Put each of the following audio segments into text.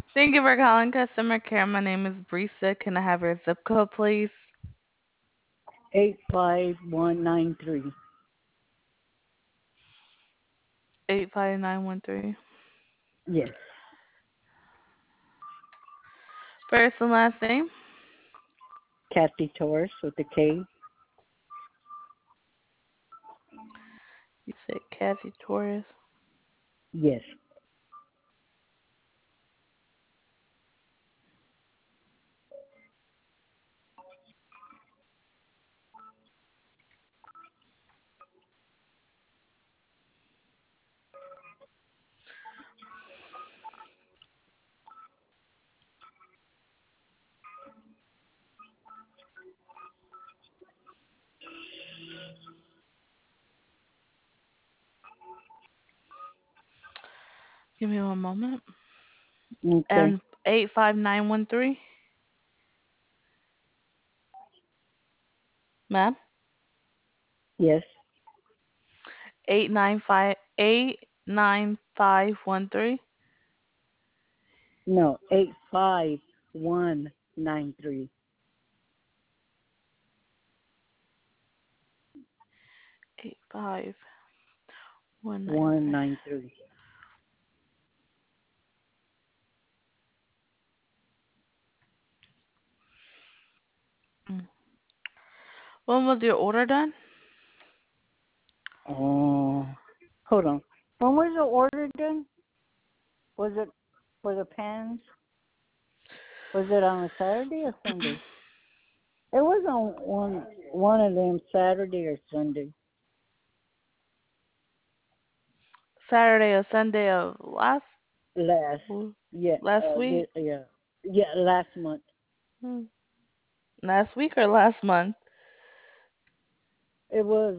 Thank you for calling customer care. My name is Brisa. Can I have your zip code, please? 85193. 85913. Yes. First and last name? Kathy Torres with the K. You said Kathy Torres. Yes. Give me one moment. Okay. And 85913. Ma'am? Yes. 89513. No, 85193. 85193. 193. Mm. When was your order done? Oh, hold on. When was the order done? Was it for the pans? Was it on a Saturday or Sunday? It was on one of them Saturday or Sunday. Saturday or Sunday of last Last, yeah, last week? yeah, last month. Hmm. Last week or last month? It was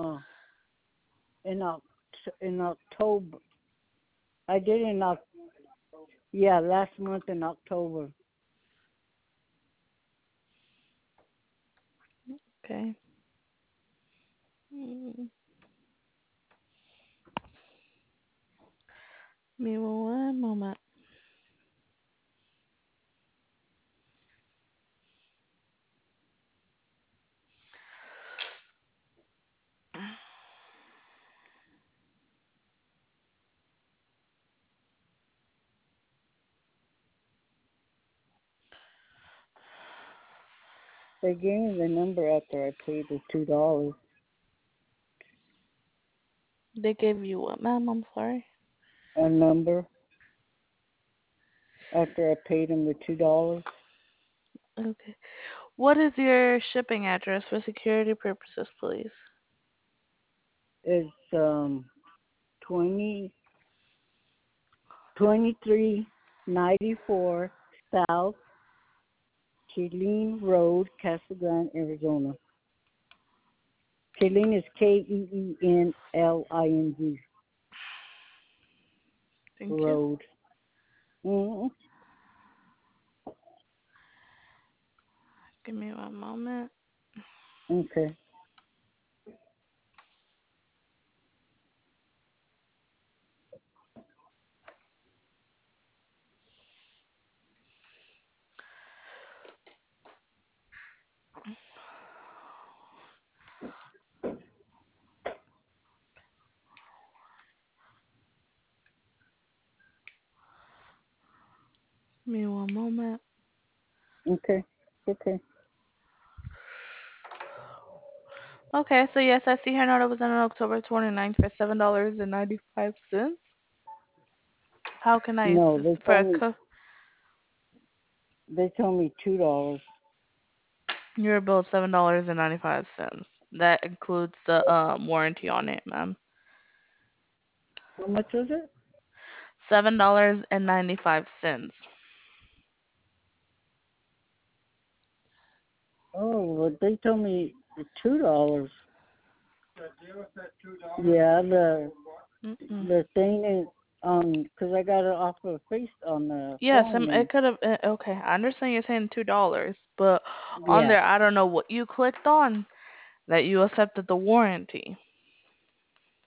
in October. I did yeah, last month in October. Okay. Mm. Give me one moment. They gave me the number after I paid the $2. They gave you what, ma'am? I'm sorry. A number after I paid them the $2. Okay. What is your shipping address for security purposes, please? It's 20 2394 South Cheline Road, Casa Grande, Arizona. Cheline is Keenling Thank you. Road. Mm-hmm. Give me one moment. Okay. Give me one moment. Okay. Okay. Okay, so yes, I see her note. It was on October 29th for $7.95. How can I No, assist for a co- they told me $2. your bill of $7.95? That includes the warranty on it, ma'am. How much was it? $7.95. Oh, well, they told me $2. Yeah, Mm-mm. the thing is because I got it off of face on the Yes, phone it and could have. Okay, I understand you're saying $2, but on yeah. there, I don't know what you clicked on that you accepted the warranty.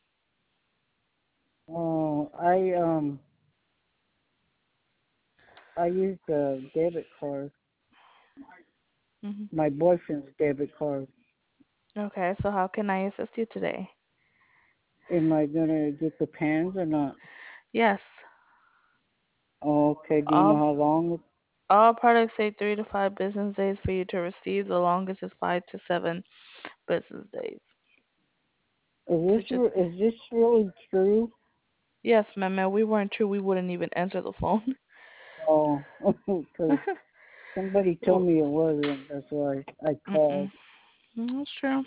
Oh, I used a debit card, Hmm. my boyfriend's debit card. Okay, so how can I assist you today? Am I gonna get the pans or not? Yes. Oh, okay. Do you know All how long? all products take 3 to 5 business days for you to receive. The longest is 5 to 7 business days. So just Is this really true? yes, ma'am. We weren't true. We wouldn't even answer the phone. Oh, because somebody told Well, me it wasn't. That's why I mm-mm. called. That's true.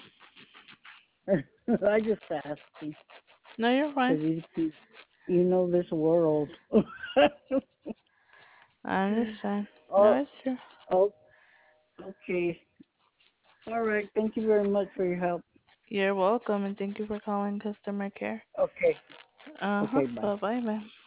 I just asked you No, you're fine. because you know this world. I understand. No, oh, it's true. oh, okay. All right. Thank you very much for your help. You're welcome, and thank you for calling customer care. Okay. Uh huh. Okay. Bye. Bye bye, ma'am.